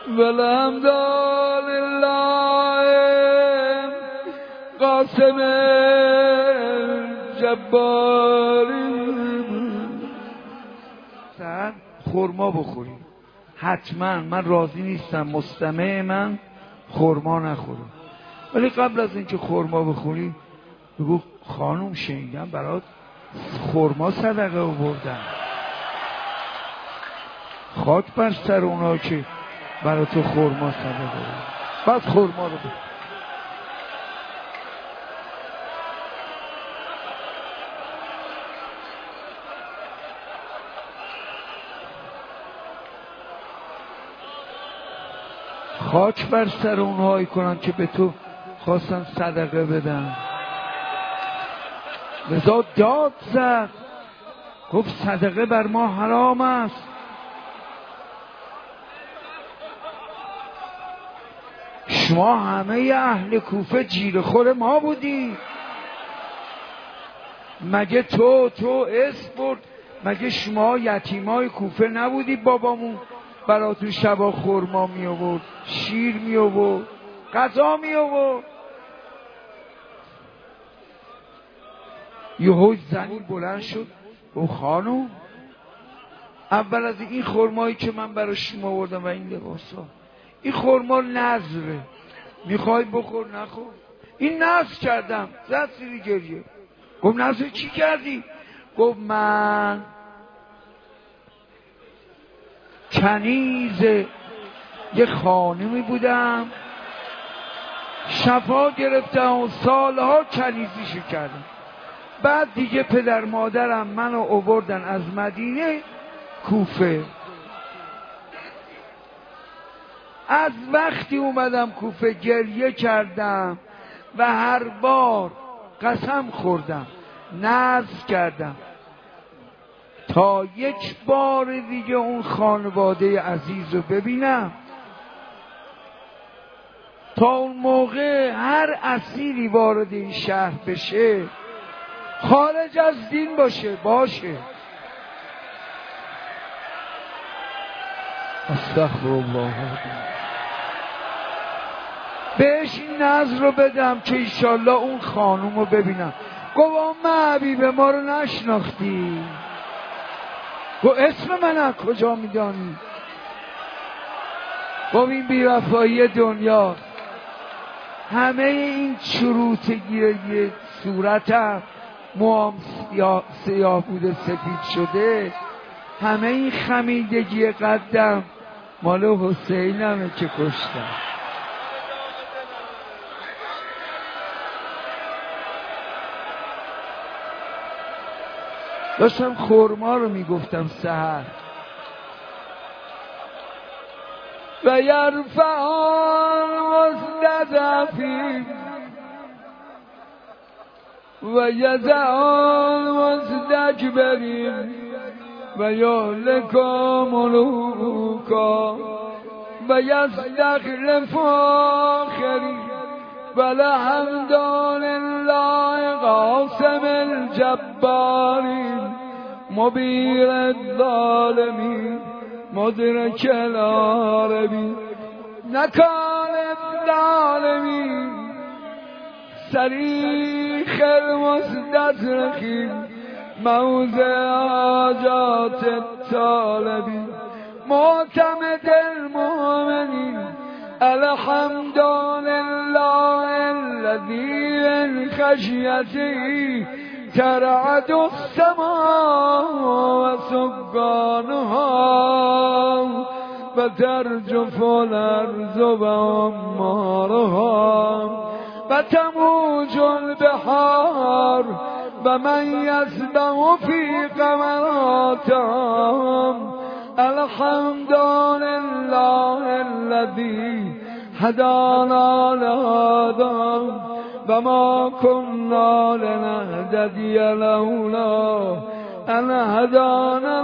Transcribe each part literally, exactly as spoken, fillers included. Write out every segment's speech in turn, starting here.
والحمد لله قاسم جباری. سر خورما بخوری حتما، من راضی نیستم مستمع من خورما نخوره، ولی قبل از اینکه خورما بخوری بگو خانم شنیدم برات خورما صدقه آوردن. خاک بر سر اونا که برای تو خورما صدقه آوردن. بعد خورما رو بخور. خاک بر سر اونهایی کنن که به تو خواستن صدقه بدن. لذا داد زد گفت صدقه بر ما حرام است. شما همه اهل کوفه جیره خور ما بودی. مگه تو تو اسپورت مگه شما یتیمای کوفه نبودی؟ بابامون براتون شبا خورما می آورد، شیر می آورد، غذا می آورد. یهو زنی بلند شد او خانم اول از این خرمایی که من برای شما آوردم و این لباسا، این خرما نذره، میخوای بخور نخور. این نذر کردم. زد زیر گریه. گفت نذر چی کردی؟ گفت من کنیز یه خانمی بودم، شفا گرفتم و سالها کنیزیشو کردم. بعد دیگه پدر مادرم منو آوردن از مدینه کوفه. از وقتی اومدم کوفه گریه کردم و هر بار قسم خوردم، نذر کردم تا یک بار دیگه اون خانواده عزیز رو ببینم. تا اون موقع هر اسیری وارد این شهر بشه خارج از دین باشه باشه. استغفر الله. بهش این نذر رو بدم که ایشالله اون خانوم رو ببینم. گفت ما حبیب ما رو نشناختی؟ گفت اسم من از کجا میدانی؟ گفت این بی‌وفایی دنیا، همه این شروط گیرگی صورتم موام سیاه, سیاه بوده سفید شده، همه این خمیدگی قدم مال حسینمه که کشتم. داشتم خورما رو میگفتم سحر. و یرفع المستضعفین و یضع المستكبرین و یهلک ملوکا و یستخلف آخرین والحمد لله قاسم الجبارین مبیر الظالمین مدرک العاربین نکال الظالمین صریخ المستدرکین موضع حاجات الطالبین معتمد المؤمنین الحمد لله الذي من خشيته ترعد السماء وسكانها وترجف الأرض وأمارها وتموج البحار ومن يسبح في قمراتهم الحمد لله الذي هدانا لهذا وما كنا لنهتدي لولا أن هدانا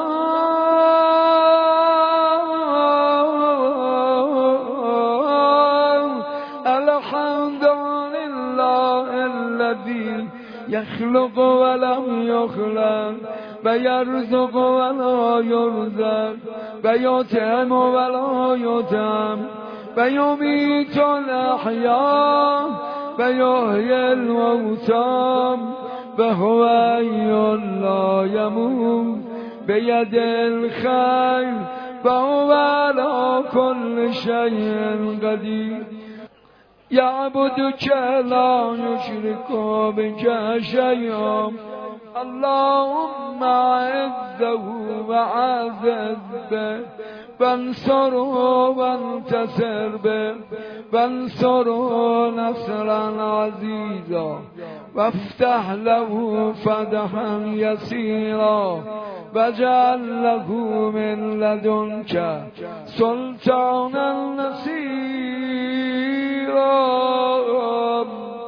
الله الحمد لله الذي يخلق ولم يخلق و یرزق ولا یرزق و یتم ولا یتم و یمیت الاحیا و یحیی الموتی و هو حی لا یموت بید الخیر و هو علی کل شیء قدیر یعبدک لا یشرک بک شیئا اللهم اعزه وعزز به وانصره وانتصر به وانصره نصرا عزیزا وافتح له فتحا یسیرا واجعل له من لدنک سلطانا نصیرا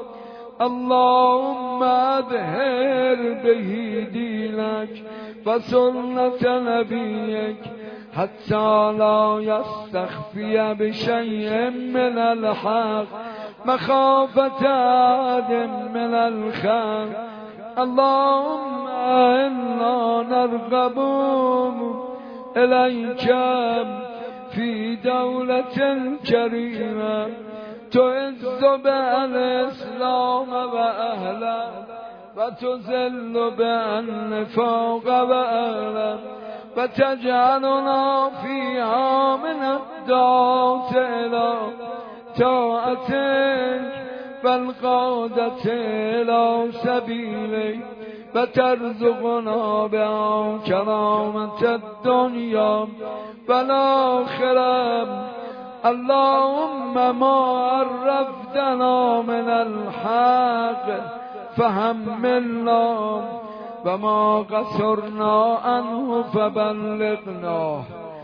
اللهم اظهر به دینک و سنت نبیک حتی لا یستخفی بشیء من الحق مخافة احد من الخلق اللهم انا نرغب الیک فی دولة کریمة تعز بها الاسلام و اهله و تذل بها النفاق و اهله و تجعلنا فیها من الدعاة الى طاعتک و القادة الى سبیلک و ترزقنا بها کرامة الدنیا و الاخره اللهم ما عرفتنا من الحق فحملنا وما قصرنا عنه فبلغنا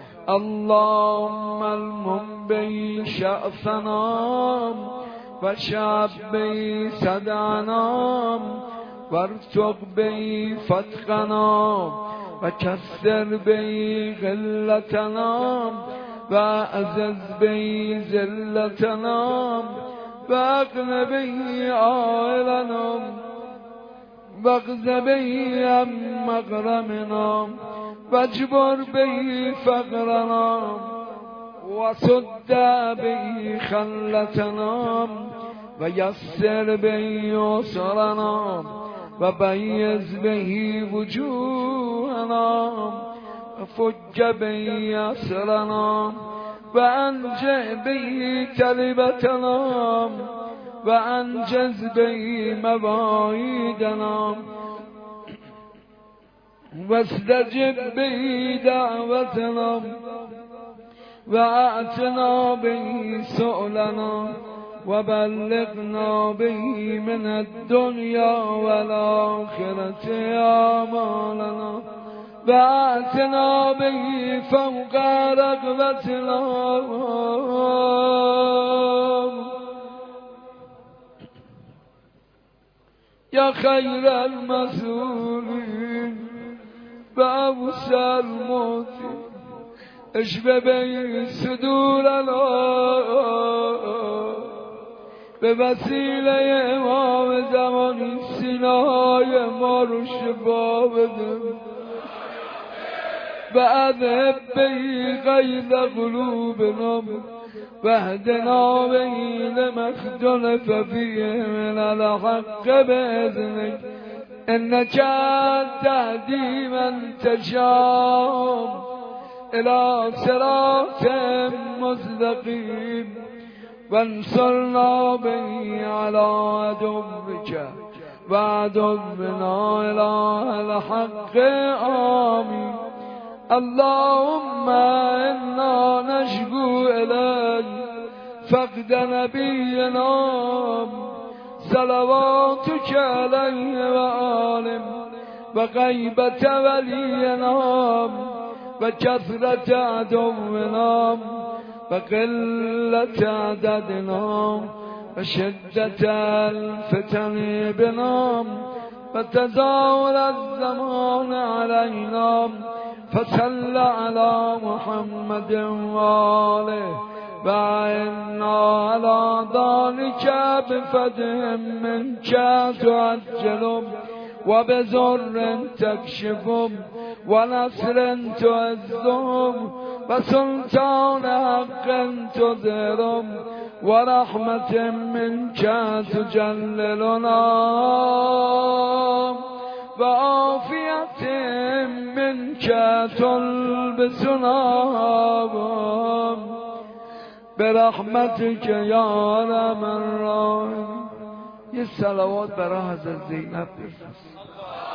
اللهم المم به شأفنا وشعب به صدعنا وارزق به فتقنا وكسر به غلتنا وأعزز به ذلتنا واغن به عائلنا واغز به عن مغرمنا واجبر به فقرنا وسد به خلتنا ويسر به يسرنا وبيز به وجوهنا وفج به أسرنا وأنجع به كلبتنا وأنجز به مواعيدنا واستجب به دعوتنا وأعتنا به سؤلنا وبلغنا به من الدنيا والآخرة آمالنا وآتنا به فوق رغبتنا يا خير المسؤولين وأوسع الموتين اشف به صدورنا به وسیله امام زمانی سینه‌های ما رو شفا بده و اذهب به غیظ قلوبنا واهدنا به لما اختلف فیه من الحق باذنک انک تهدی من تشاء الى صراط مستقیم وانصرنا به على عدوك وعدونا اله الحق آمین اللهم انا نشكو اليك فقد نبينا صلواتك عليه وآله وغيبة ولينا وكثرة عدونا وقلة عددنا وشدة الفتن بنا وتزاول الزمان علينا فصل على محمد وآله وإنا على ذلك بفتح منك تعجل وبزر تكشف و نصر تعزهم و سلطان حق تظهرهم و رحمت منک تجللنا و عافیت منک تلبسنا برحمتک یا ارحم الراحمین. یه صلوات برای حضرت زینب بفرست.